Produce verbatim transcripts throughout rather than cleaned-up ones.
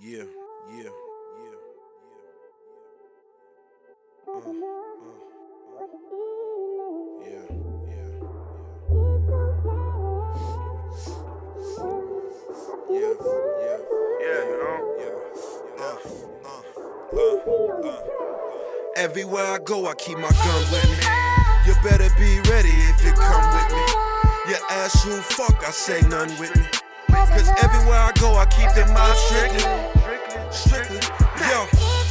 Yeah, yeah, yeah, yeah. Uh, uh, uh. Yeah, yeah, yeah. Yeah, yeah, Yeah, you know? yeah, uh, uh, uh, uh. Everywhere I go, I keep my gun with me. You better be ready if you come with me. You ask who fuck, I say none with me. Cause everywhere I go, I keep them mouth strictly. Strictly, yo.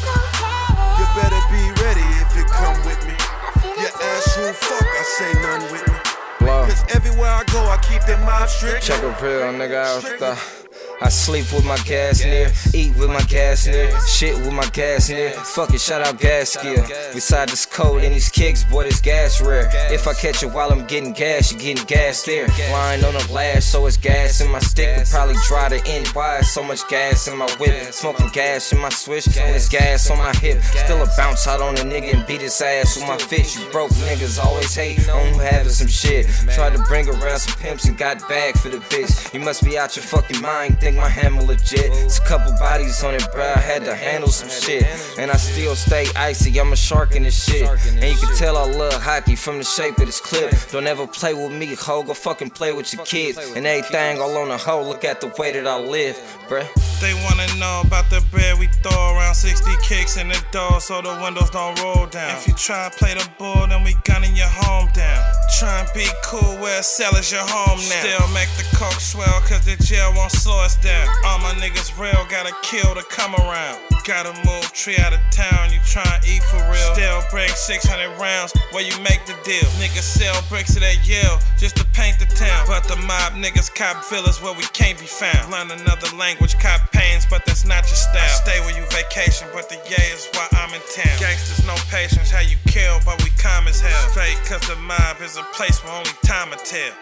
You better be ready if you come with me. You ask who fuck, I say none with me. Cause everywhere I go, I keep them mouth strictly. Check a real nigga out the. I sleep with my gas near, eat with my gas near, shit with my gas near. Fuck it, shout out gas gear. Beside this code and these kicks, boy, this gas rare. If I catch it while I'm getting gas, you getting gas there. Lying on the glass, so it's gas in my stick. Could probably dry the end. Why so much gas in my whip? Smoking gas in my switch, and it's gas on my hip. Still a bounce out on a nigga and beat his ass with my fist. You broke niggas always hate on who having some shit. Tried to bring around some pimps and got back for the bitch. You must be out your fucking mind. My hammer legit. It's a couple bodies on it, bruh. I had to handle some shit. And I still stay icy, I'm a shark in this shit. And you can tell I love hockey from the shape of this clip. Don't ever play with me, ho. Go fucking play with your kids. And everything all on the hoe. Look at the way that I live, bruh. They wanna know about the bread we throw around sixty kicks in the door so the windows don't roll down. If you try and play the bull, then we gunning your home down. Try and be cool where sell is your home now. Still make the coke swell cause the jail won't slow us down. All my niggas real, gotta kill to come around. Gotta move tree out of town, you try and eat for real. Still bring six hundred rounds where you make the deal. Niggas sell bricks at that Yale just to paint the town. But the mob niggas cop villas where we can't be found. Learn another language, cop pains, but that's not your style. I stay where you vacation, but the yeah is why I'm in town. Gangsters no patience, how you kill, but we calm as hell. Straight cause the mob is a place where only time will tell.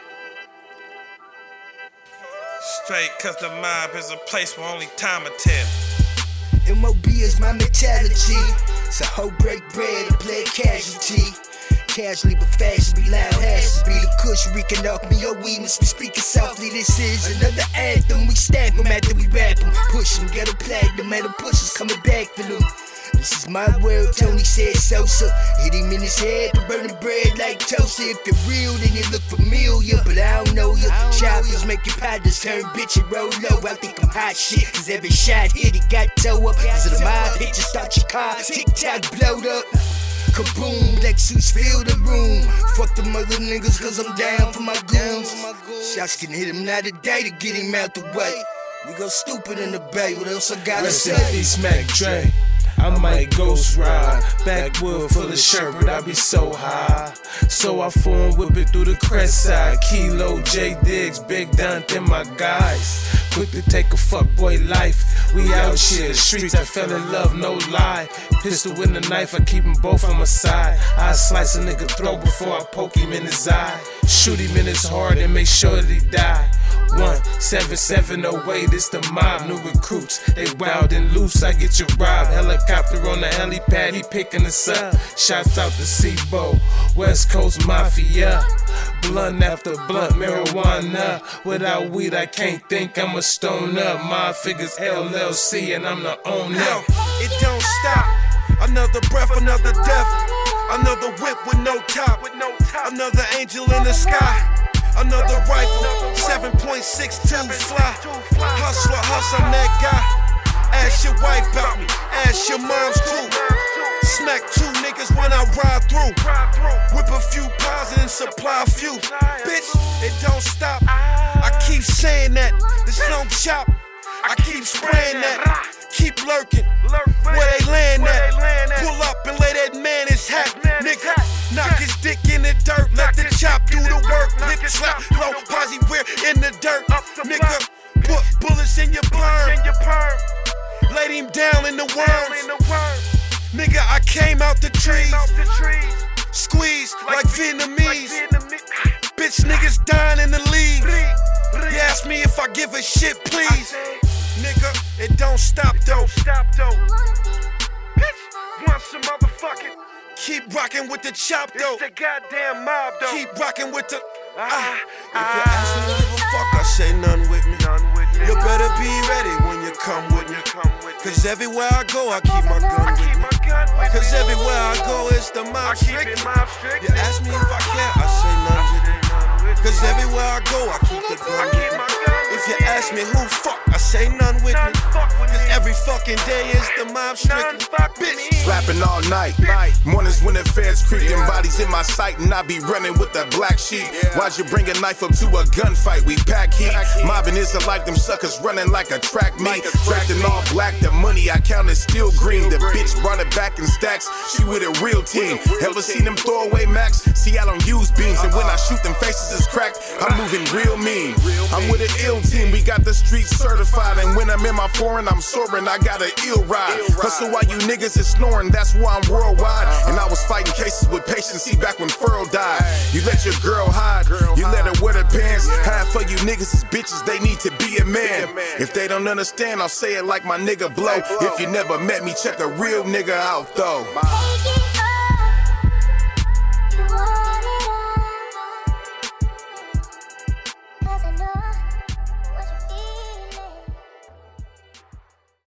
Straight cause the mob is a place where only time will tell. M O B is my mentality. It's a hoe break bread and play casualty. Casually but fast, be loud, has to be the kush reeking off me. Oh, we must be speaking softly. This is another anthem. We stamp them after we rap them. Push them, get a platinum, and the pushers coming back for them. This is my world, Tony said Sosa. Hit him in his head for burning bread like toaster. If you're real, then you look familiar, but I don't know you. Choppers make your partners turn bitch and roll low. I think I'm hot shit, cause every shot hit it got toe up. Cause of the mob hit, just start your car, tick-tock blowed up. Kaboom, Lexus fill the room. Fuck them other niggas cause I'm down for my goons. Shots can hit him now today to get him out the way. We go stupid in the bay, what else I gotta Rest say? in peace, Mac Dre. I might ghost ride, backwood full of sherbet, I be so high. So I phone whip it through the crest side. Kilo, J Diggs, Big Dante, and my guys. Quick to take a fuckboy life. We out here, streets, I fell in love, no lie. Pistol with a knife, I keep them both on my side. I slice a nigga throat before I poke him in his eye. Shoot him in his heart and make sure that he die. One seven seven oh eight, it's the mob, new recruits. They wild and loose, I get you robbed. Helicopter on the helipad, he picking us up. Shouts out to Sebo, West Coast Mafia. Blunt after blunt, marijuana. Without weed, I can't think, I'm a stone up. My figures L L C and I'm the owner. Yo, it don't stop. Another breath, another death. Another whip with no top. Another angel in the sky. Another rifle, seven point six two fly. Hustler, hustle, I'm that guy. Ask your wife about me, ask your mom's too. Smack two niggas when I ride through. Whip a few pies and supply a few. Bitch, it don't stop. I keep saying that, this don't chop. I keep spraying that, keep lurking. Where they land at? Pull up and lay that man his hat, nigga. Knock his dick in the dirt, let the chop do the work. Nigga slap, low, posse, we're in the dirt. Nigga, put bullets in your perm. Laid him down in the worms. Nigga, I came out the trees. Squeeze like Vietnamese. Bitch, niggas dying in the leaves. You ask me if I give a shit, please. Nigga, it don't stop though. Bitch, want some motherfucking. Keep rockin' with the chop though. It's the goddamn mob though. Keep rockin' with the. Ah. If you ask me to give a fuck, I say none with me. None with me. You better be ready when you come with me. Cause everywhere I go, I keep my gun with me. Cause everywhere I go, it's the mob strict. You ask me if I care, I say none with me. Cause everywhere I go, I keep the gun with me. If you ask me who fuck, I say none with me. Cause every fucking day is the mob strict. Bitch. Slapping all night. Mornings when the feds creeping, bodies in my sight, and I be running with that black sheep. Why'd you bring a knife up to a gunfight? We pack heat. Mobbing isn't like them suckers running like a track meet. Dressed in all black, the money I count is still green. The bitch brought it back in stacks. She with a real team. Ever seen them throw away max? See, I don't use beams, and when I shoot them faces is cracked. I'm moving real mean. I'm with an ill team. We got the streets certified, and when I'm in my foreign, I'm soaring. I got an ill ride. Hustle while you niggas is snoring. That's why I'm worldwide. And I was fighting cases with patience. See, back when Furl died. You let your girl hide. You let her wear the pants. Half for you niggas is bitches. They need to be a man. If they don't understand, I'll say it like my nigga Blow. If you never met me, check a real nigga out though. Cause I know